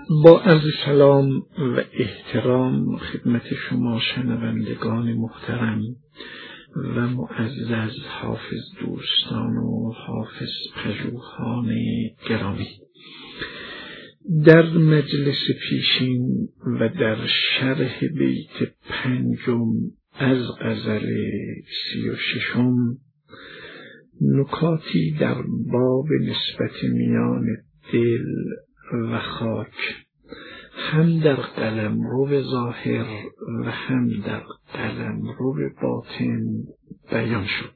با عرض سلام و احترام خدمت شما شنوندگان محترم و معزز حافظ دوستان و حافظ پژوهان گرامی، در مجلس پیشین و در شرح بیت 5 از غزل 36 نکاتی در باب نسبت میان دل و خاک هم در قلمرو ظاهر و هم در قلمرو باطن بیان شد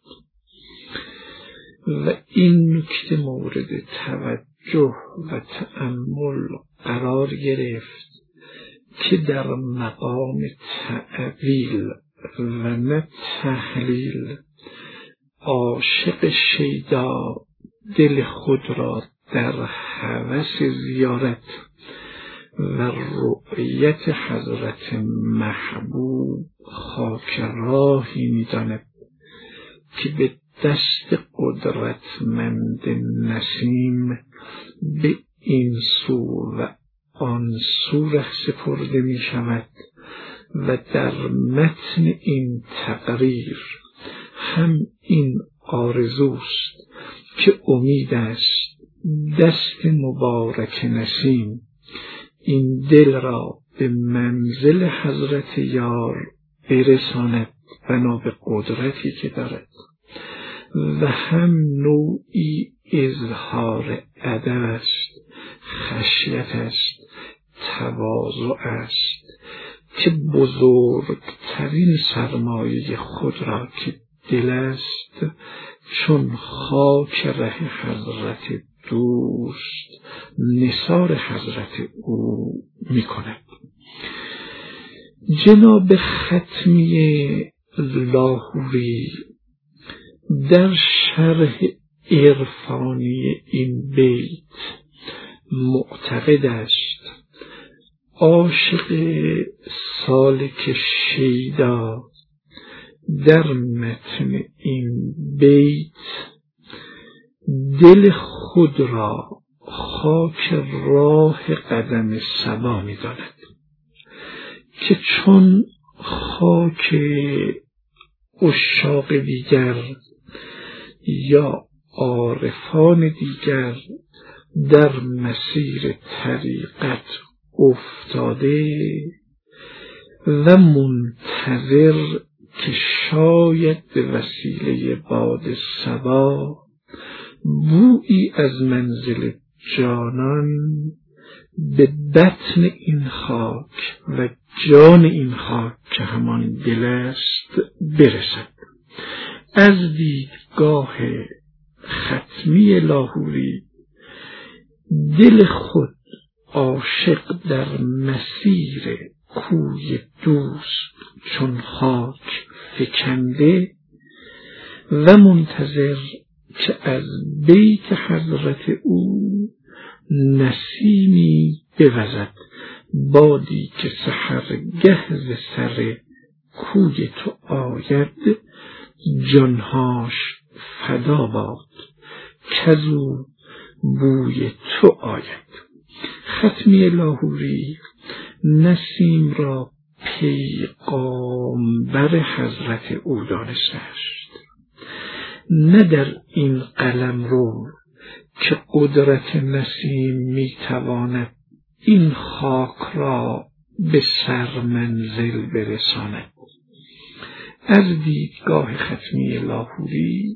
و این نکته مورد توجه و تأمل قرار گرفت که در مقام تعویل و نه تحلیل عاشق شیدا دل خود را در هوس زیارت و رؤیت حضرت محبوب خاک راهی می‌داند که به دست قدرتمند نسیم به این سو و آن سو سپرده می شود و در متن این تقریر هم این آرزوست که امید است دست مبارک نسیم این دل را به منزل حضرت یار برساند بنا به قدرتی که دارد و هم نوعی اظهار ادب است، خشیت است، تواضع است که بزرگترین سرمایه خود را که دل است چون خاک ره حضرت دوست نثار حضرت او می کند. جناب ختمی لاهوری در شرح عرفانی این بیت معتقد است عاشق سالک شیدا در متن این بیت دل خود را خاک راه قدم صبا می داند که چون خاک عشاق دیگر یا عارفان دیگر در مسیر طریقت افتاده و منتظر که شاید به وسیله باد صبا بویی از منزل جانان به بطن این خاک و جان این خاک که همان دل است برسد. از دیدگاه ختمی لاهوری دل خود عاشق در مسیر کوی دوست چون خاک فکنده و منتظر که از بیت حضرت او نسیمی بوزد، بادی که سحرگه ز سر کوی تو آید جانهاش فدا باد کزو بوی تو آید. ختمی لاهوری نسیم را پیغامبر حضرت او دانسته است، نه در این قلمرو که قدرت نسیم میتواند این خاک را به سر منزل برساند. از دیدگاه ختمی لاهوری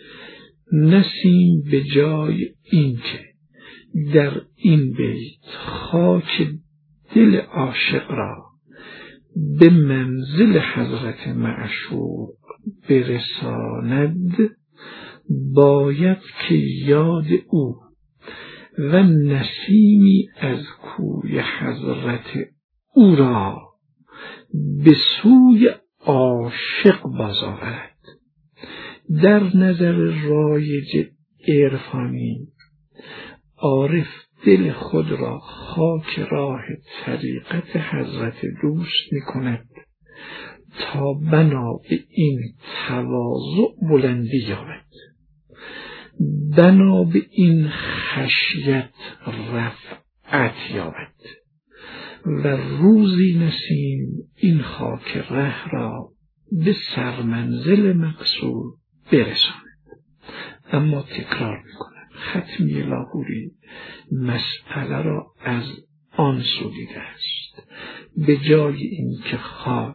نسیم به جای اینکه در این بیت خاک دل عاشق را به منزل حضرت معشوق برساند باید که یاد او و نسیمی از کوی حضرت او را به سوی عاشق بازآورد. در نظر رایج عرفانی عارف دل خود را خاک راه طریقت حضرت دوست می کند تا بنا به این تواضع بلندی یابد، بنا به این خشیت رفعت رفعت یابد و روزی نسیم این خاک ره را به سرمنزل مقصود برساند. اما تکرار میکنم، ختمی لاهوری مسئله را از آن سو دیده است. به جای اینکه خاک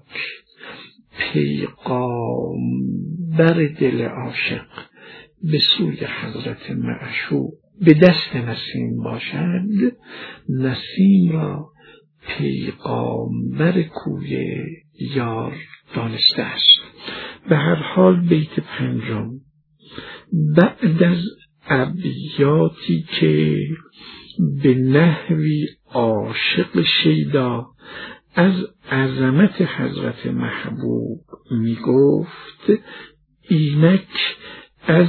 پیغامبر دل عاشق به سوی حضرت معشوق به دست نسیم باشد، نسیم را پیغامبر کوی یار دانسته است. به هر حال بیت پنجم بعد از ابیاتی که به نحوی عاشق شیدا از عظمت حضرت محبوب می گفت، اینک از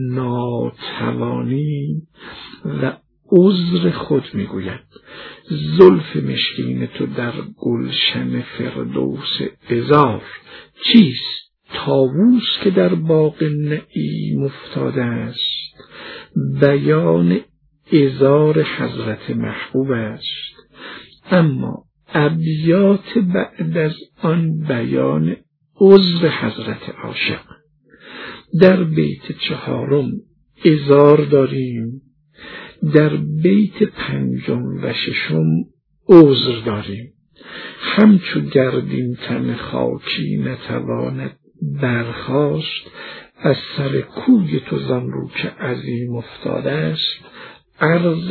ناتوانی و عذر خود می گوید. زلف مشکین تو در گلشن فردوس عذار چیست؟ طاووس که در باغ نعیم افتاده است، بیان عذار حضرت محبوب است. اما ابیات بعد از آن بیان عذر حضرت عاشق. در بیت چهارم عذار داریم، در بیت پنجم و ششم عذر داریم. همچو گردین تن خاکی نتواند برخاست، از سر کوی تو زان رو که عظیم افتاده است. عرض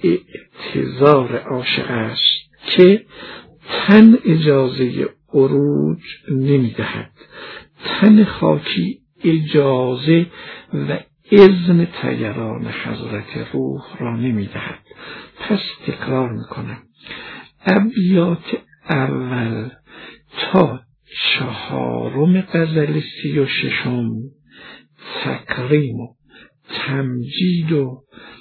اعتذار عاشق است که تن اجازه عروج نمی دهد، تن خاکی اجازه و اذن طیران حضرت روح را نمی دهد. پس تکرار می کنم، ابیات اول تا چهارم غزل 36 تکریم و تمجید و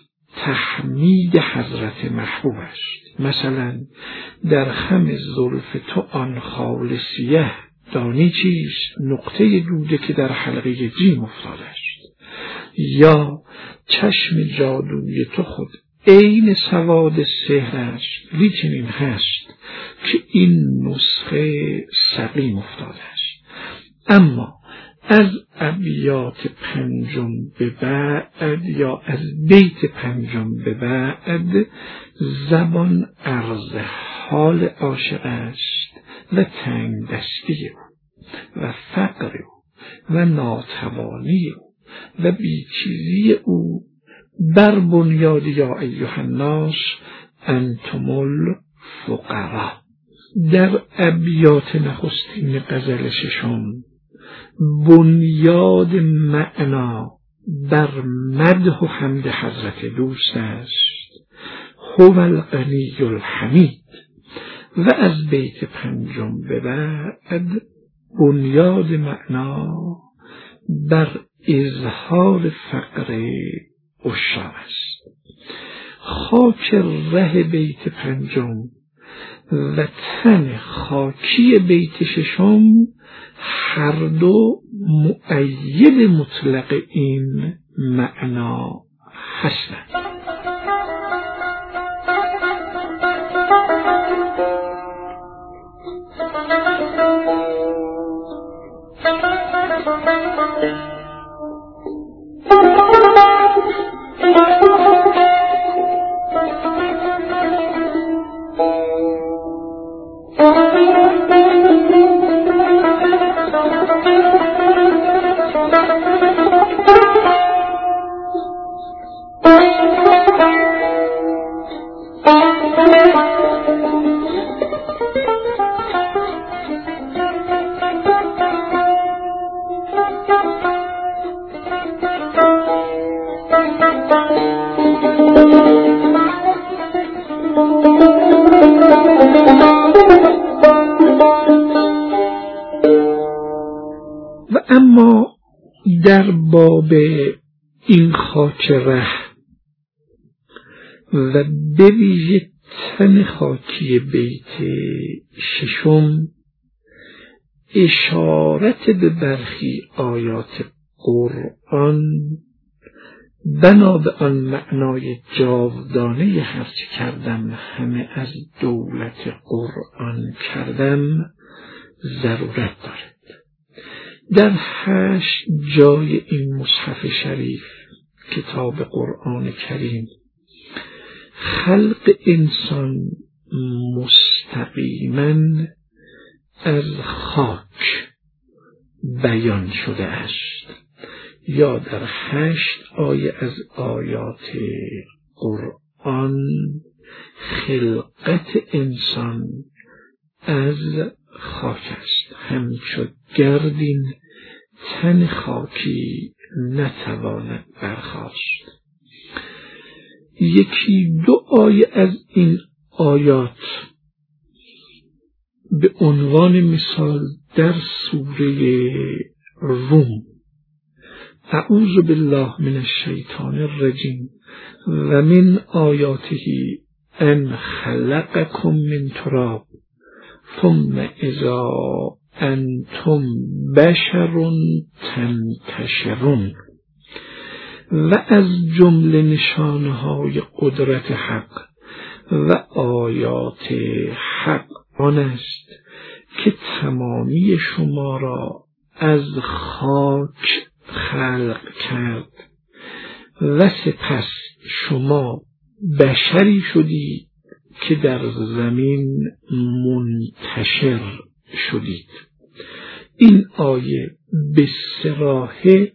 تحمید حضرت محبوب است. مثلا در خم زلف تو آن خال سیه دانی چیست؟ نقطه دوده که در حلقه جیم افتاده است. یا چشم جادوی تو خود عین سواد سحر است، لیکن این هست که این نسخه سقیم افتاده است. اما از ابیات پنجم به بعد یا از بیت پنجم به بعد زبان عرض حال عاشق است و تنگ دستی او و فقر او و ناتوانی او و بیچیزی او بر بنیاد یا ایها الناس انتم الفقراء. در ابیات نخستین غزل 6 بنیاد معنا بر مدح و حمد حضرت دوست است، هو الغنی الحمید. و از بیت پنجم به بعد بنیاد معنا بر اظهار فقر عشاق است. خاک ره بیت پنجم و تن خاکی بیت 6 هر دو مؤید مطلق این معنا هستند. و اما در باب این خاک ره و به ویژه تن خاکی بیت 6 اشارت به برخی آیات قرآن بنا به آن معنای جاودانه هرچه کردم همه از دولت قرآن کردم ضرورت دارد. در 8 جای این مصحف شریف کتاب قرآن کریم خلق انسان مستقیما از خاک بیان شده است، یا در 8 آیه از آیات قرآن خلقت انسان از خاک است. همچو گردین تن خاکی نتواند برخاست. 1-2 آیه از این آیات به عنوان مثال در سوره روم اعوذ بالله من الشیطان الرجیم و من آیاته ان خلقکم من تراب ثم اذا انتم بشر تنتشرون و از جمله نشانهای قدرت حق و آیات حق آن است که تمامی شما را از خاک خلق کرد و سپس شما بشری شدید که در زمین منتشر شدید. این آیه به صراحه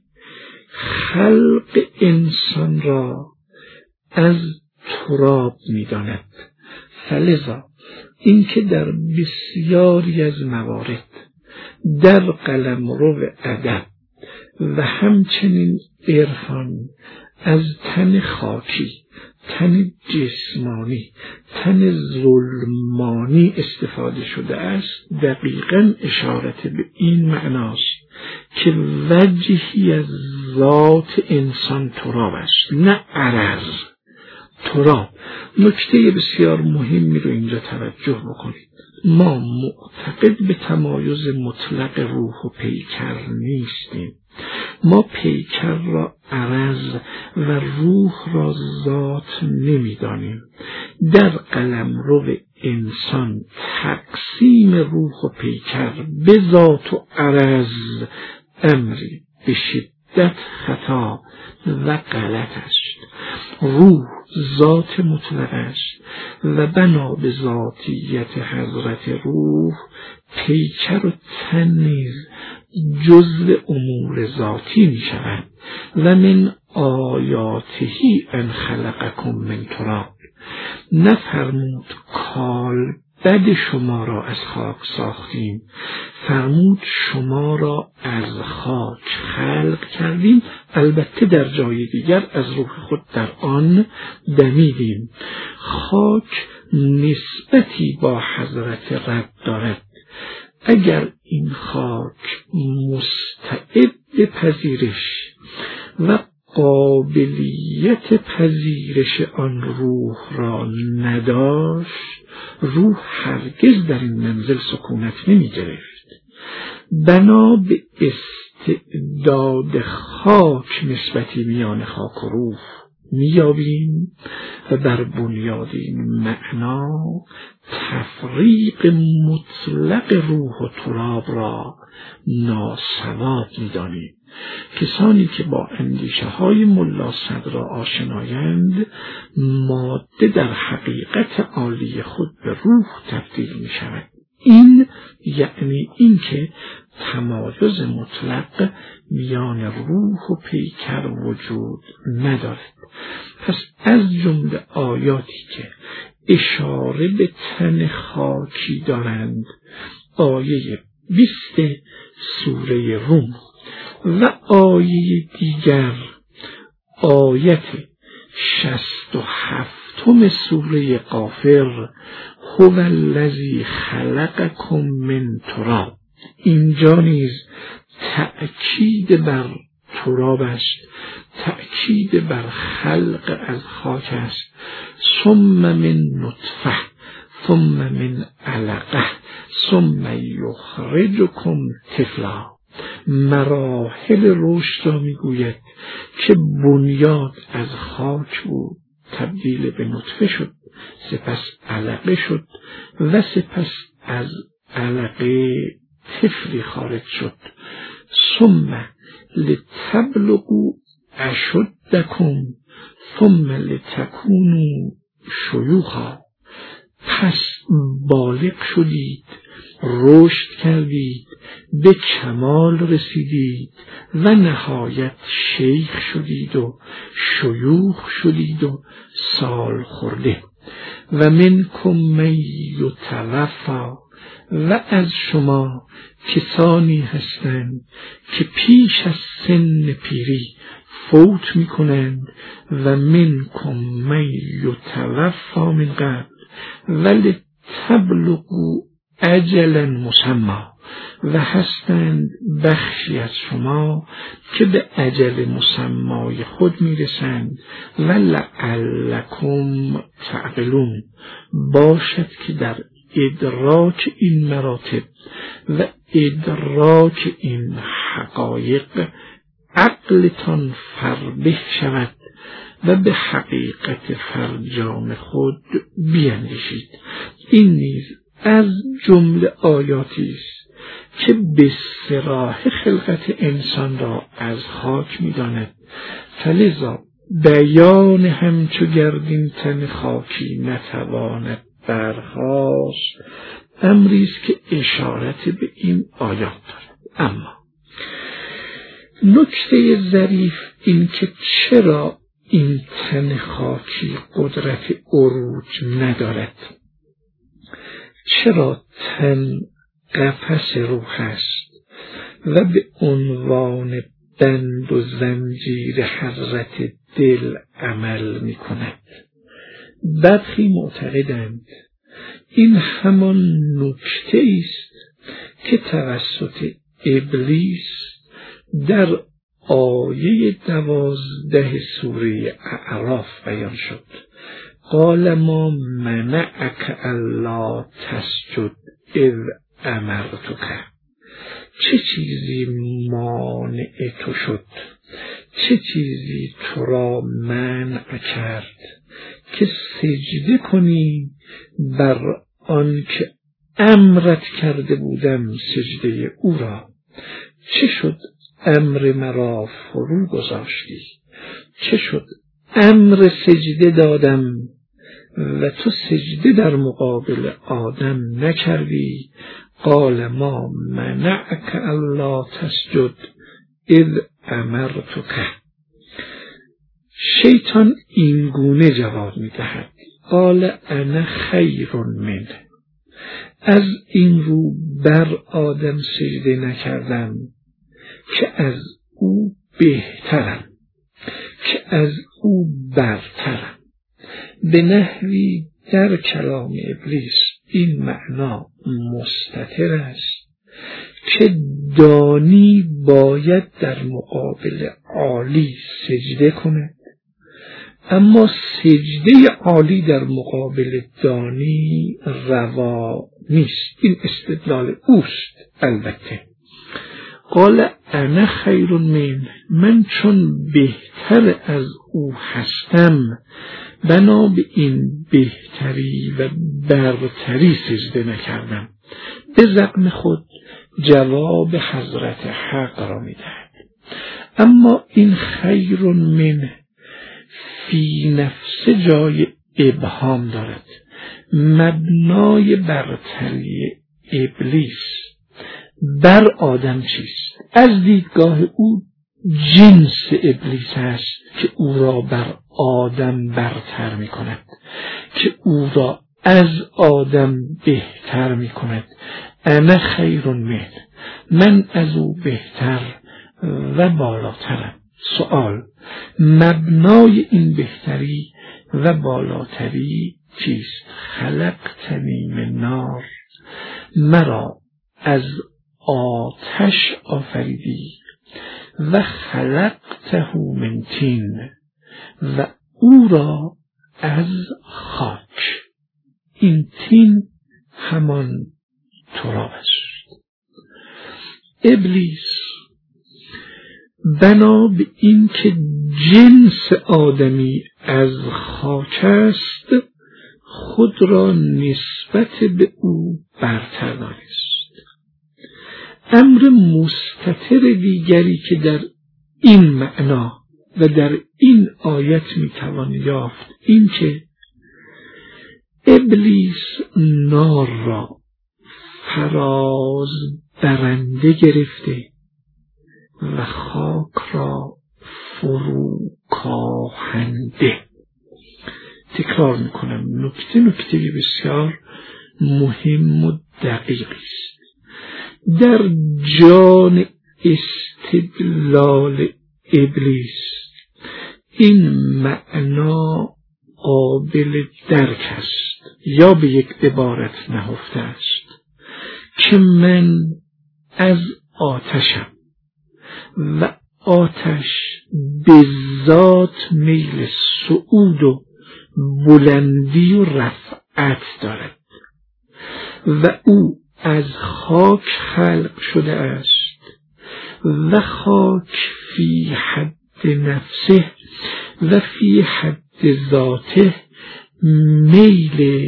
خلق انسان را از تراب می‌داند. فلذا اینکه در بسیاری از موارد در قلمرو ادب و همچنین عرفان از تن خاکی، تن جسمانی، تن ظلمانی استفاده شده است، دقیقاً اشارت به این معناست که وجهی از ذات انسان تراب است، نه عرض. تراب. نکته بسیار مهمی رو اینجا توجه بکنید. ما معتقد به تمایز مطلق روح و پیکر نیستیم. ما پیکر را عرض و روح را ذات نمی‌دانیم. در قلمرو انسان تقسیم روح و پیکر به ذات و عرض امری به شدت خطا و غلط است. روح ذات مطلق است و بنا به ذاتیت حضرت روح پیکر و تن نیز جزء امور ذاتی می شود. و من آیاتهی ان خلقکم من تراب، نفرمود کال بد شما را از خاک ساختیم، فرمود شما را از خاک خلق کردیم. البته در جای دیگر از روح خود در آن دمیدیم. خاک نسبتی با حضرت رب دارد. اگر این خاک مستعد پذیرش و قابلیت پذیرش آن روح را نداشت، روح هرگز در این منزل سکونت نمی گرفت. بنا به استعداد خاک نسبتی میان خاک و روح میابیم و بر بنیاد این معنا تفریق مطلق روح و تراب را ناسواب میدانیم. کسانی که با اندیشه های ملا صدر آشنایند، ماده در حقیقت عالی خود به روح تبدیل می شود. این یعنی اینکه تمایز مطلق میان روح و پیکر وجود ندارد. پس از جمله آیاتی که اشاره به تن خاکی دارند آیه 20 سوره روم و آیه دیگر آیت 67 سوره غافر هو الذی خلقکم من تراب. اینجا نیز تأکید بر تراب است، تأکید بر خلق از خاک است. ثم من نطفه ثم من علقه ثم یخرجکم طفلا. مراحل رشد را میگوید که بنیاد از خاک بود، تبدیل به نطفه شد، سپس علقه شد و سپس از علقه طفلی خارج شد. ثم لتبلغوا اشدکم ثم لتکونوا شیوخا. پس بالغ شدید، رشد کردید، به کمال رسیدید و نهایت شیخ شدید و شیوخ شدید و سال خورده. و منکم من یتوفی، و از شما کسانی هستند که پیش از سن پیری فوت می کنند. و منکم من یتوفی من قبل ولتبلغوا اجلا مسمی، و هستند بخشی از شما که به اجل مسمای خود میرسند. ولعلکم تعقلون، باشد که در ادراک این مراتب و ادراک این حقایق عقلتان فربه شود و به حقیقت فرجام خود بیندیشید. این نیز از جمله آیاتی است که به صراحه خلقت انسان را از خاک می‌داند. فلذا بیان همچو گردین تن خاکی نتواند برخاست، امری است که اشارت به این آیات دارد. اما نکته ظریف این که چرا این تن خاکی قدرت عروج ندارد، چرا تن قفس روح است و به عنوان بند و زنجیر حضرت دل عمل می کند. برخی معتقدند این همان نکته است که توسط ابلیس در آیه 12 سوره اعراف بیان شد. قال ما منعک الا تسجد اذ امرتک. چه چیزی مانع تو شد، چه چیزی تو را منع کرد که سجده کنی بر آن که امرت کرده بودم سجده او را؟ چه شد امر مرا فرو گذاشتی؟ چه شد امر سجده دادم و تو سجده در مقابل آدم نکردی؟ قال ما منعک الا تسجد اذ امرتک. شیطان این گونه جواب می‌دهد: قال انا خیر منه. از این رو بر آدم سجده نکردم که از او بهترم، که از او برترم. به نحوی در کلام ابلیس این معنا مستتر است که دانی باید در مقابل عالی سجده کند، اما سجده عالی در مقابل دانی روا نیست. این استدلال اوست. البته قال انا خیر من چون بهتر از او هستم، بنا به این بهتری و برتری سجده نکردم. به زعم خود جواب حضرت حق را میدهد. اما این خیر من فی نفس جای ابهام دارد. مبنای برتری ابلیس بر آدم چیست؟ از دیدگاه او جنس ابلیس است که او را بر آدم برتر می کند، که او را از آدم بهتر می کند. انا خیر منه، من از او بهتر و بالاترم. سوال: مبنای این بهتری و بالاتری چیست؟ خلقتنی من نار، مرا از آتش آفریدی، و خلقته من طین، و او را از خاک. این طین همان تراب است. ابلیس بنا به این که جنس آدمی از خاک است خود را نسبت به او برتر دانست. امر مستتر دیگری که در این معنا و در این آیت میتوان یافت این که ابلیس نار را فراز برنده گرفته و خاک را فرو کاهنده. تکرار میکنم، نکته بسیار مهم و دقیق است. در جان استدلال ابلیس این معنا قابل درک است، یا به یک عبارت نهفته است که من از آتشم و آتش به ذات میل صعود و بلندی و رفعت دارد و او از خاک خلق شده است و خاک فی حد نفسه و فی حد ذاته میل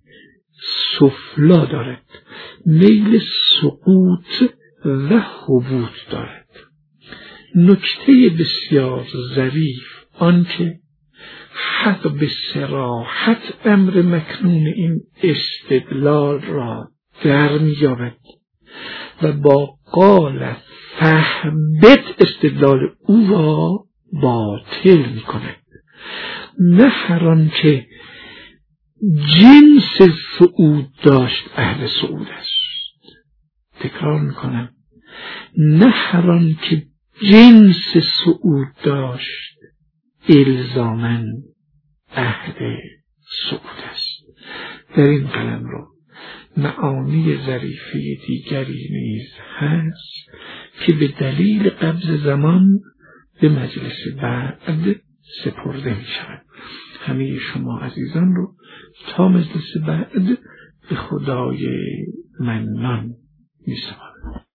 سفلا دارد، میل سقوط و هبوط دارد. نکته بسیار ظریف آنکه حق به صراحت امر مکنون این استدلال را در می‌یابد و با قال فهبط استدلال او را باطل می‌کند. نه هر آن که جنس صعود داشت اهل صعود است. تکرار می‌کنم، نه هر آن که جنس صعود داشت الزاماً اهل صعود است. در این قلم رو معانی ظریفه دیگری نیز هست که به دلیل قبض زمان به مجلس بعد سپرده می شود. همه شما عزیزان رو تا مجلس بعد به خدای منان می سپارم.